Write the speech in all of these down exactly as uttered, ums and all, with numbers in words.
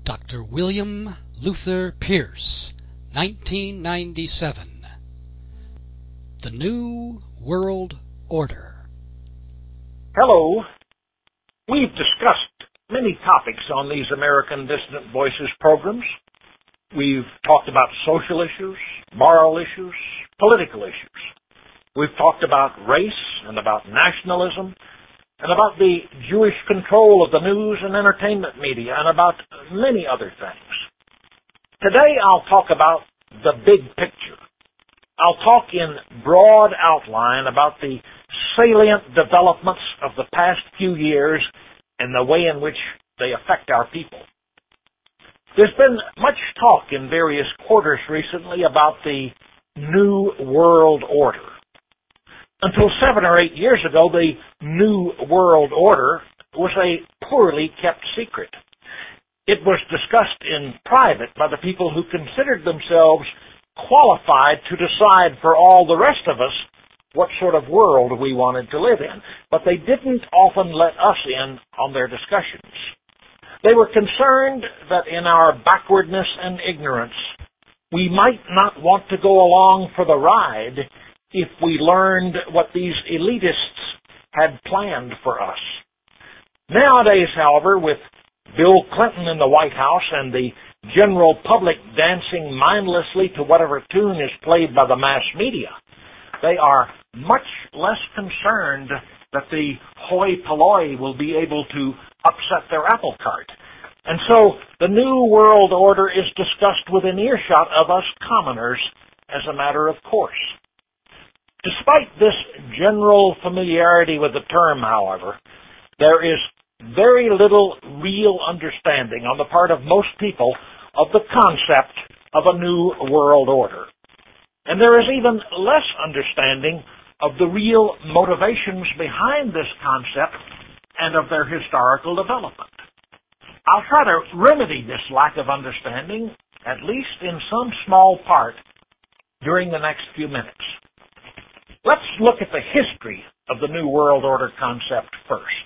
Doctor William Luther Pierce, nineteen ninety-seven. The New World Order. Hello. We've discussed many topics on these American Dissident Voices programs. We've talked about social issues, moral issues, political issues. We've talked about race and about nationalism and about the Jewish control of the news and entertainment media and about many other things. Today I'll talk about the big picture. I'll talk in broad outline about the salient developments of the past few years and the way in which they affect our people. There's been much talk in various quarters recently about the New World Order. Until seven or eight years ago, the New World Order was a poorly kept secret. It was discussed in private by the people who considered themselves qualified to decide for all the rest of us what sort of world we wanted to live in. But they didn't often let us in on their discussions. They were concerned that in our backwardness and ignorance, we might not want to go along for the ride if we learned what these elitists had planned for us. Nowadays, however, with Bill Clinton in the White House and the general public dancing mindlessly to whatever tune is played by the mass media, they are much less concerned that the hoi polloi will be able to upset their apple cart. And so the New World Order is discussed within earshot of us commoners as a matter of course. Despite this general familiarity with the term, however, there is very little real understanding on the part of most people of the concept of a new world order. And there is even less understanding of the real motivations behind this concept and of their historical development. I'll try to remedy this lack of understanding, at least in some small part, during the next few minutes. Let's look at the history of the New World Order concept first.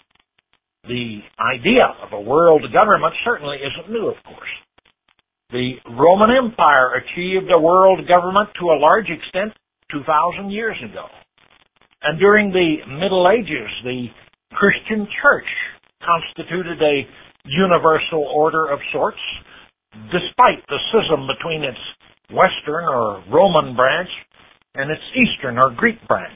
The idea of a world government certainly isn't new, of course. The Roman Empire achieved a world government to a large extent two thousand years ago. And during the Middle Ages, the Christian Church constituted a universal order of sorts, despite the schism between its Western or Roman branch and its Eastern or Greek branch.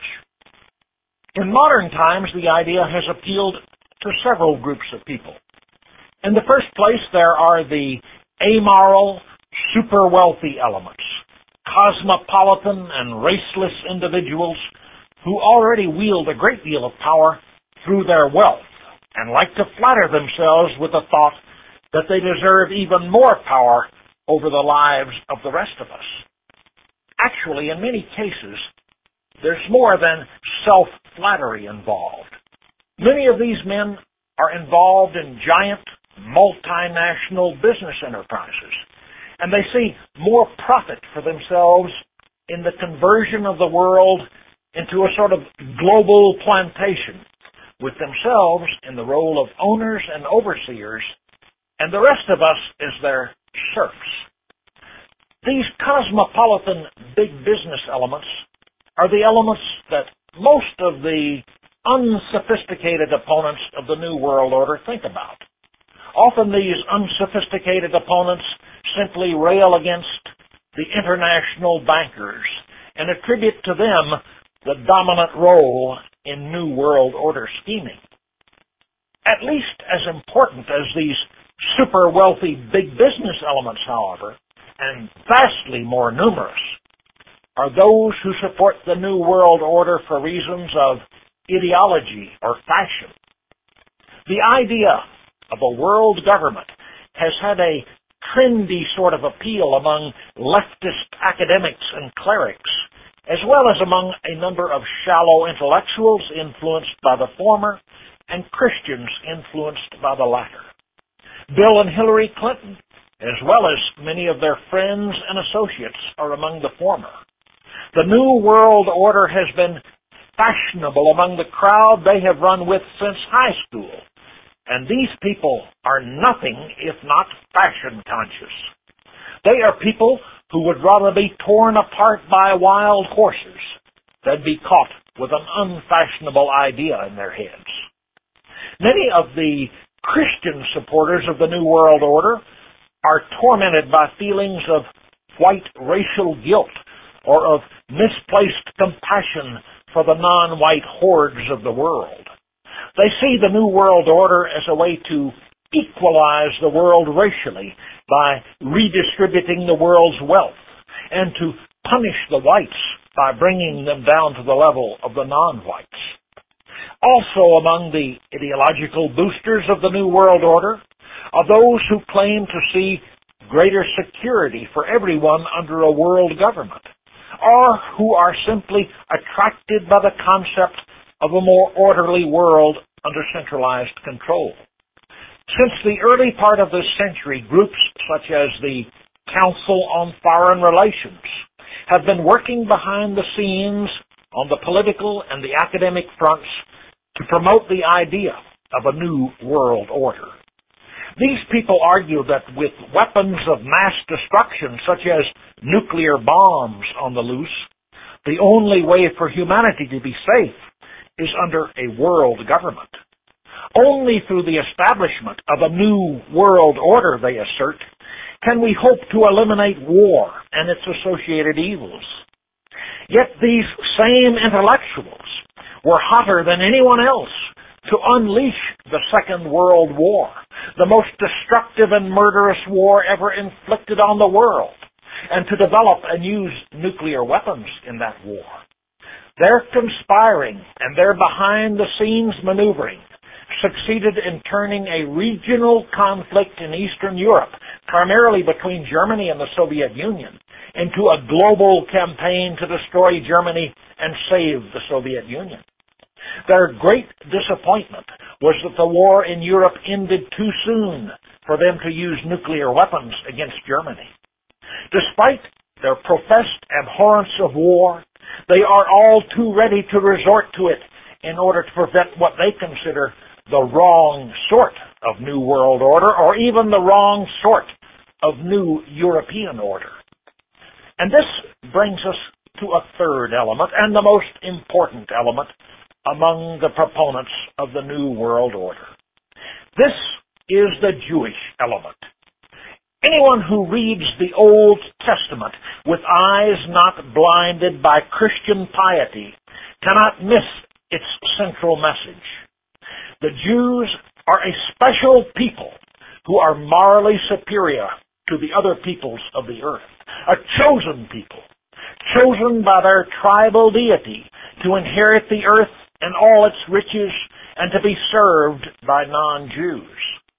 In modern times, the idea has appealed to several groups of people. In the first place, there are the amoral, super-wealthy elements, cosmopolitan and raceless individuals who already wield a great deal of power through their wealth and like to flatter themselves with the thought that they deserve even more power over the lives of the rest of us. Actually, in many cases, there's more than self-flattery involved. Many of these men are involved in giant, multinational business enterprises, and they see more profit for themselves in the conversion of the world into a sort of global plantation, with themselves in the role of owners and overseers, and the rest of us as their serfs. These cosmopolitan big business elements are the elements that most of the unsophisticated opponents of the New World Order think about. Often these unsophisticated opponents simply rail against the international bankers and attribute to them the dominant role in New World Order scheming. At least as important as these super wealthy big business elements, however, and vastly more numerous, are those who support the New World Order for reasons of ideology or fashion. The idea of a world government has had a trendy sort of appeal among leftist academics and clerics, as well as among a number of shallow intellectuals influenced by the former and Christians influenced by the latter. Bill and Hillary Clinton, as well as many of their friends and associates, are among the former. The New World Order has been fashionable among the crowd they have run with since high school, And these people are nothing if not fashion conscious. They are people who would rather be torn apart by wild horses than be caught with an unfashionable idea in their heads. Many of the Christian supporters of the New World Order are tormented by feelings of white racial guilt or of misplaced compassion for the non-white hordes of the world. They see the New World Order as a way to equalize the world racially by redistributing the world's wealth and to punish the whites by bringing them down to the level of the non-whites. Also among the ideological boosters of the New World Order are those who claim to see greater security for everyone under a world government, or who are simply attracted by the concept of a more orderly world under centralized control. Since the early part of this century, groups such as the Council on Foreign Relations have been working behind the scenes on the political and the academic fronts to promote the idea of a new world order. These people argue that with weapons of mass destruction, such as nuclear bombs on the loose, the only way for humanity to be safe is under a world government. Only through the establishment of a new world order, they assert, can we hope to eliminate war and its associated evils. Yet these same intellectuals were hotter than anyone else to unleash the Second World War, the most destructive and murderous war ever inflicted on the world, and to develop and use nuclear weapons in that war. Their conspiring and their behind-the-scenes maneuvering succeeded in turning a regional conflict in Eastern Europe, primarily between Germany and the Soviet Union, into a global campaign to destroy Germany and save the Soviet Union. Their great disappointment was that the war in Europe ended too soon for them to use nuclear weapons against Germany. Despite their professed abhorrence of war, they are all too ready to resort to it in order to prevent what they consider the wrong sort of New World Order, or even the wrong sort of New European Order. And this brings us to a third element, and the most important element among the proponents of the New World Order. This is the Jewish element. Anyone who reads the Old Testament with eyes not blinded by Christian piety cannot miss its central message. The Jews are a special people who are morally superior to the other peoples of the earth, a chosen people, chosen by their tribal deity to inherit the earth and all its riches and to be served by non-Jews.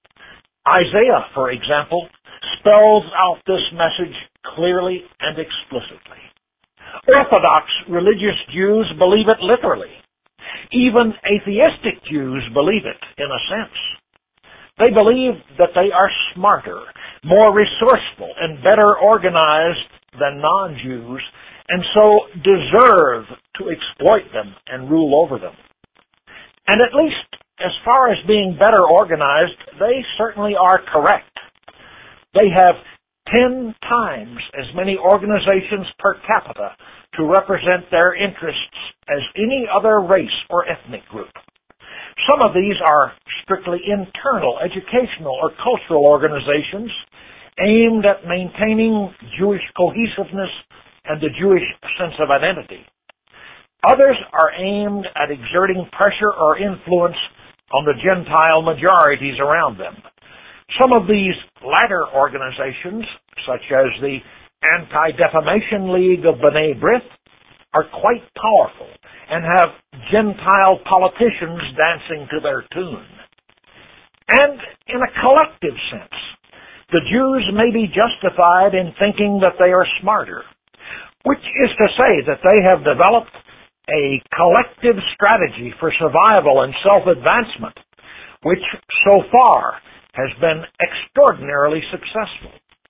Isaiah, for example, spells out this message clearly and explicitly. Orthodox religious Jews believe it literally. Even atheistic Jews believe it in a sense. They believe that they are smarter, more resourceful, and better organized than non-Jews, and so deserve to exploit them and rule over them. And at least as far as being better organized, they certainly are correct. They have ten times as many organizations per capita to represent their interests as any other race or ethnic group. Some of these are strictly internal, educational, or cultural organizations aimed at maintaining Jewish cohesiveness and the Jewish sense of identity. Others are aimed at exerting pressure or influence on the Gentile majorities around them. Some of these latter organizations, such as the Anti-Defamation League of B'nai B'rith, are quite powerful and have Gentile politicians dancing to their tune. And in a collective sense, the Jews may be justified in thinking that they are smarter, which is to say that they have developed a collective strategy for survival and self-advancement, which so far has been extraordinarily successful.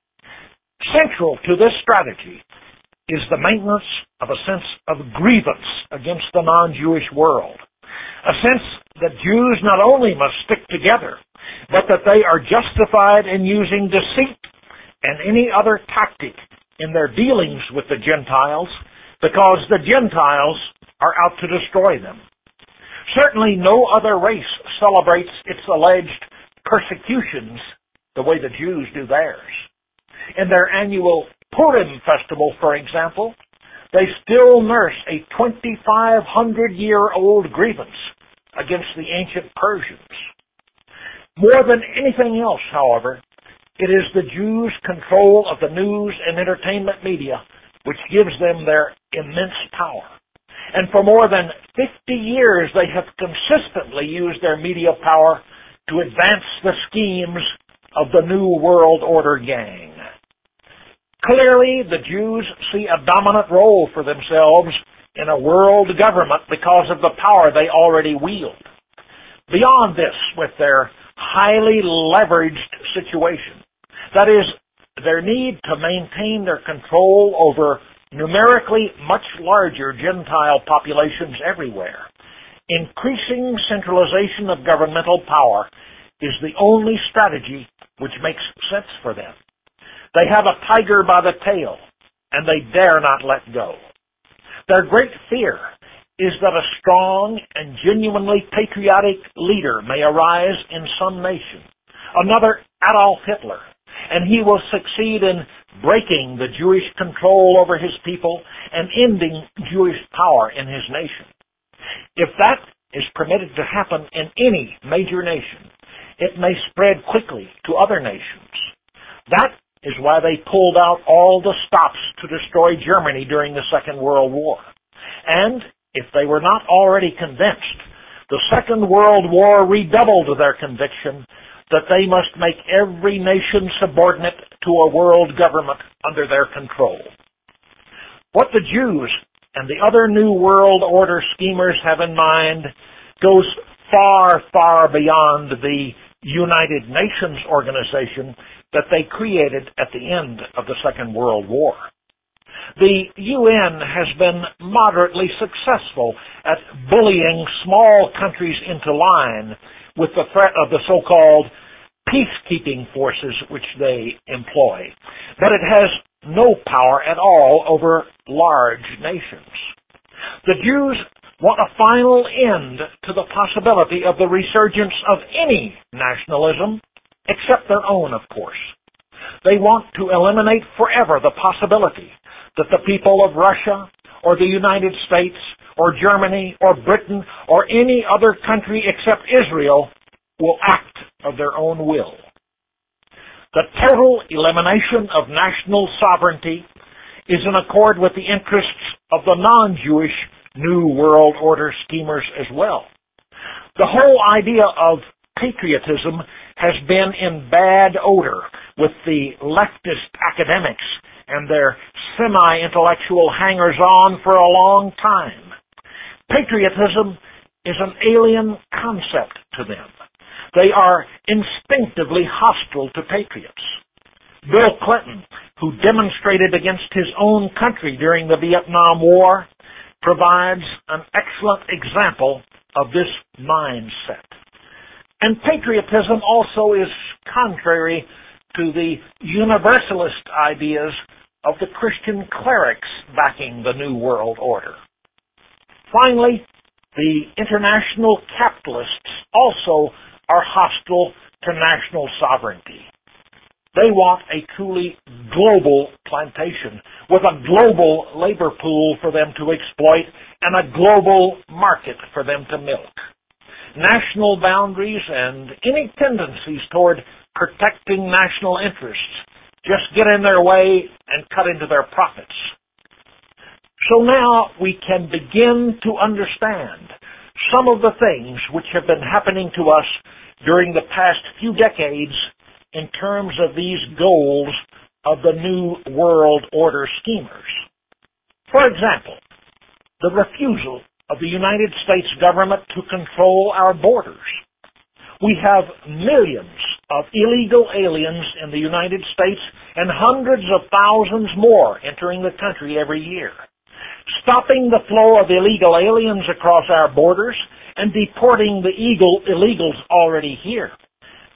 Central to this strategy is the maintenance of a sense of grievance against the non-Jewish world, a sense that Jews not only must stick together, but that they are justified in using deceit and any other tactic in their dealings with the Gentiles, because the Gentiles are out to destroy them. Certainly no other race celebrates its alleged persecutions the way the Jews do theirs. In their annual Purim festival, for example, they still nurse a twenty-five hundred year old grievance against the ancient Persians. More than anything else, however, it is the Jews' control of the news and entertainment media which gives them their immense power. And for more than fifty years, they have consistently used their media power to advance the schemes of the New World Order gang. Clearly, the Jews see a dominant role for themselves in a world government because of the power they already wield. Beyond this, with their highly leveraged situation, that is, their need to maintain their control over numerically much larger Gentile populations everywhere, increasing centralization of governmental power is the only strategy which makes sense for them. They have a tiger by the tail, and they dare not let go. Their great fear is that a strong and genuinely patriotic leader may arise in some nation, another Adolf Hitler, and he will succeed in breaking the Jewish control over his people and ending Jewish power in his nation. If that is permitted to happen in any major nation, it may spread quickly to other nations. That is why they pulled out all the stops to destroy Germany during the Second World War. And if they were not already convinced, the Second World War redoubled their conviction that they must make every nation subordinate to a world government under their control. What the Jews and the other New World Order schemers have in mind goes far, far beyond the United Nations organization that they created at the end of the Second World War. The U N has been moderately successful at bullying small countries into line with the threat of the so-called peacekeeping forces which they employ. But it has no power at all over large nations. The Jews want a final end to the possibility of the resurgence of any nationalism, except their own, of course. They want to eliminate forever the possibility that the people of Russia or the United States or Germany or Britain or any other country except Israel will act of their own will. The total elimination of national sovereignty is in accord with the interests of the non-Jewish New World Order schemers as well. The whole idea of patriotism has been in bad odor with the leftist academics and their semi-intellectual hangers-on for a long time. Patriotism is an alien concept to them. They are instinctively hostile to patriots. Bill Clinton, who demonstrated against his own country during the Vietnam War, provides an excellent example of this mindset. And patriotism also is contrary to the universalist ideas of the Christian clerics backing the New World Order. Finally, the international capitalists also are hostile to national sovereignty. They want a truly global plantation with a global labor pool for them to exploit and a global market for them to milk. National boundaries and any tendencies toward protecting national interests just get in their way and cut into their profits. So now we can begin to understand some of the things which have been happening to us during the past few decades in terms of these goals of the New World Order schemers. For example, the refusal of the United States government to control our borders. We have millions of illegal aliens in the United States and hundreds of thousands more entering the country every year. Stopping the flow of illegal aliens across our borders and deporting the illegal illegals already here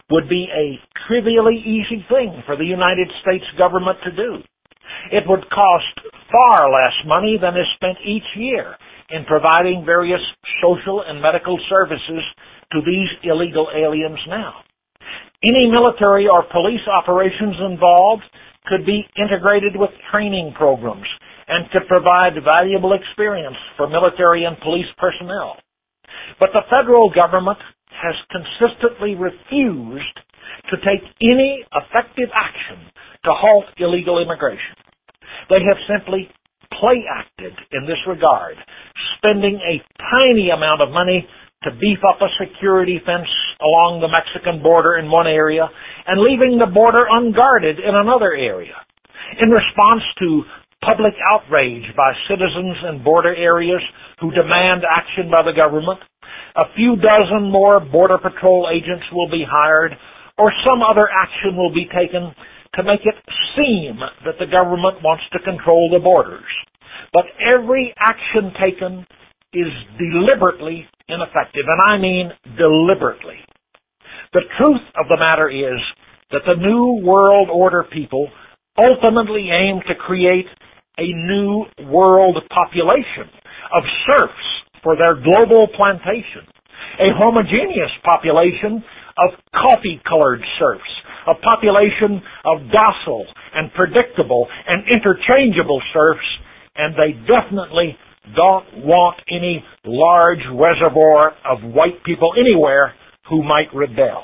would be a trivially easy thing for the United States government to do. It would cost far less money than is spent each year in providing various social and medical services to these illegal aliens now. Any military or police operations involved could be integrated with training programs and could provide valuable experience for military and police personnel. But the federal government has consistently refused to take any effective action to halt illegal immigration. They have simply play-acted in this regard, spending a tiny amount of money to beef up a security fence along the Mexican border in one area and leaving the border unguarded in another area. In response to public outrage by citizens in border areas who demand action by the government, a few dozen more Border Patrol agents will be hired, or some other action will be taken to make it seem that the government wants to control the borders. But every action taken is deliberately ineffective, and I mean deliberately. The truth of the matter is that the New World Order people ultimately aim to create a new world population of serfs for their global plantation, a homogeneous population of coffee-colored serfs, a population of docile and predictable and interchangeable serfs, and they definitely don't want any large reservoir of white people anywhere who might rebel.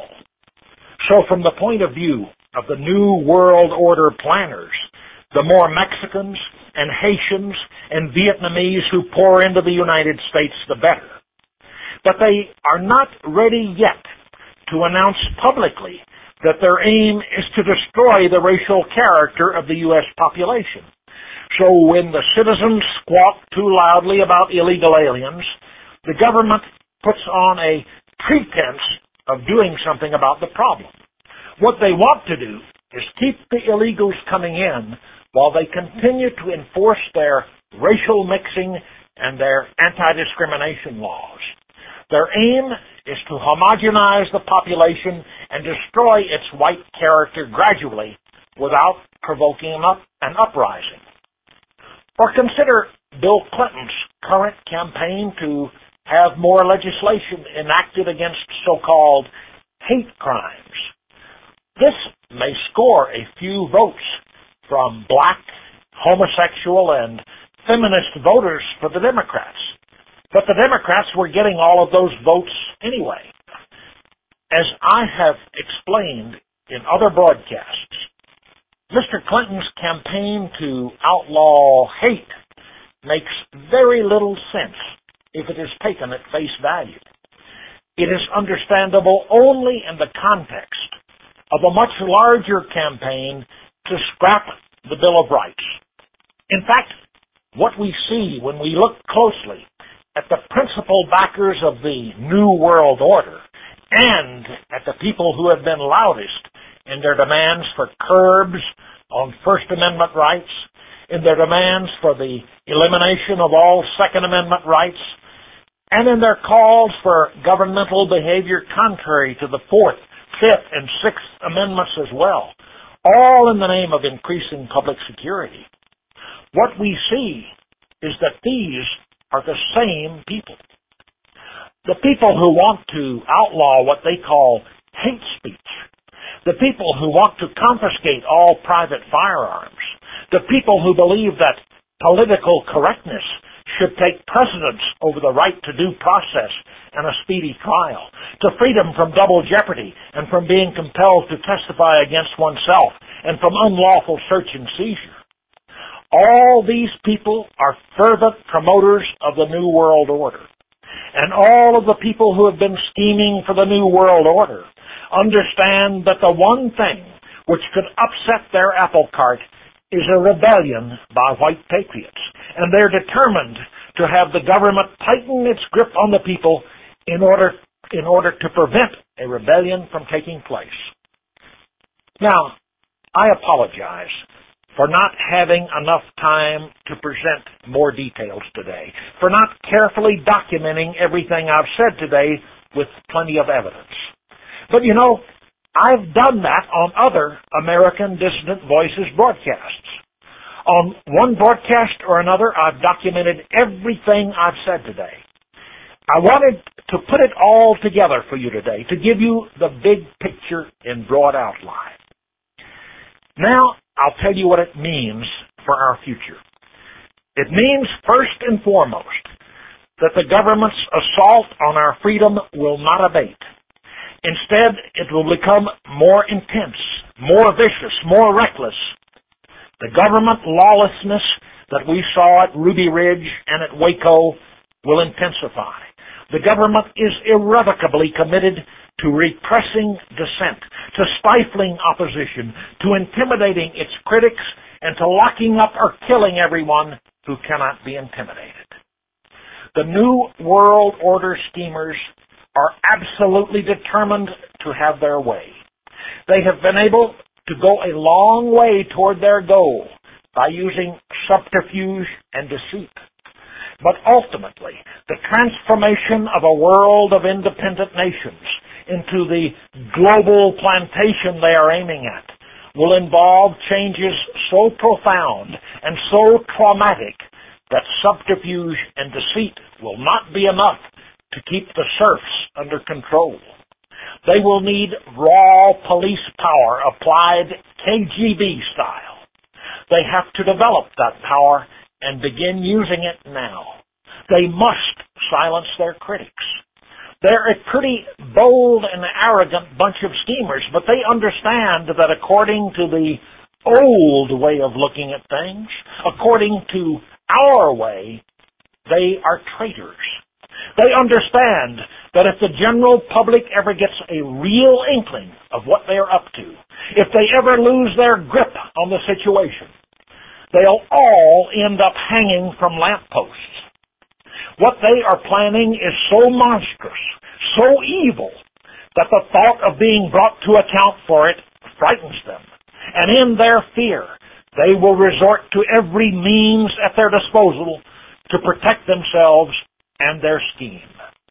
So from the point of view of the New World Order planners, the more Mexicans and Haitians and Vietnamese who pour into the United States, the better. But they are not ready yet to announce publicly that their aim is to destroy the racial character of the U S population. So when the citizens squawk too loudly about illegal aliens, the government puts on a pretense of doing something about the problem. What they want to do is keep the illegals coming in while they continue to enforce their racial mixing and their anti-discrimination laws. Their aim is to homogenize the population and destroy its white character gradually without provoking an, up, an uprising. Or consider Bill Clinton's current campaign to have more legislation enacted against so-called hate crimes. This may score a few votes from black, homosexual, and feminist voters for the Democrats. But the Democrats were getting all of those votes anyway. As I have explained in other broadcasts, Mister Clinton's campaign to outlaw hate makes very little sense if it is taken at face value. It is understandable only in the context of a much larger campaign to scrap the Bill of Rights. In fact, what we see when we look closely at the principal backers of the New World Order and at the people who have been loudest in their demands for curbs on First Amendment rights, in their demands for the elimination of all Second Amendment rights, and in their calls for governmental behavior contrary to the Fourth, Fifth, and Sixth Amendments as well, all in the name of increasing public security. What we see is that these are the same people. The people who want to outlaw what they call hate speech, the people who want to confiscate all private firearms, the people who believe that political correctness should take precedence over the right to due process and a speedy trial, to freedom from double jeopardy and from being compelled to testify against oneself and from unlawful search and seizure. All these people are fervent promoters of the New World Order. And all of the people who have been scheming for the New World Order understand that the one thing which could upset their apple cart is a rebellion by white patriots. And they're determined to have the government tighten its grip on the people in order, in order to prevent a rebellion from taking place. Now, I apologize for not having enough time to present more details today, for not carefully documenting everything I've said today with plenty of evidence. But you know, I've done that on other American Dissident Voices broadcasts. On one broadcast or another, I've documented everything I've said today. I wanted to put it all together for you today, to give you the big picture in broad outline. Now, I'll tell you what it means for our future. It means, first and foremost, that the government's assault on our freedom will not abate. Instead, it will become more intense, more vicious, more reckless. The government lawlessness that we saw at Ruby Ridge and at Waco will intensify. The government is irrevocably committed to repressing dissent, to stifling opposition, to intimidating its critics, and to locking up or killing everyone who cannot be intimidated. The New World Order schemers are absolutely determined to have their way. They have been able to go a long way toward their goal by using subterfuge and deceit. But ultimately, the transformation of a world of independent nations into the global plantation they are aiming at will involve changes so profound and so traumatic that subterfuge and deceit will not be enough to keep the serfs under control. They will need raw police power applied K G B style. They have to develop that power and begin using it now. They must silence their critics. They're a pretty bold and arrogant bunch of schemers, but they understand that according to the old way of looking at things, according to our way, they are traitors. They understand that if the general public ever gets a real inkling of what they're up to, if they ever lose their grip on the situation, they'll all end up hanging from lampposts. What they are planning is so monstrous, so evil, that the thought of being brought to account for it frightens them. And in their fear, they will resort to every means at their disposal to protect themselves and their scheme.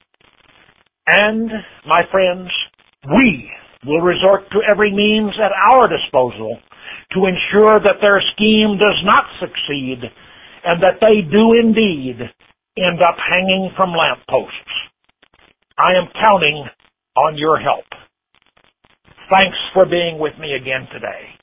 And, my friends, we will resort to every means at our disposal to ensure that their scheme does not succeed and that they do indeed end up hanging from lampposts. I am counting on your help. Thanks for being with me again today.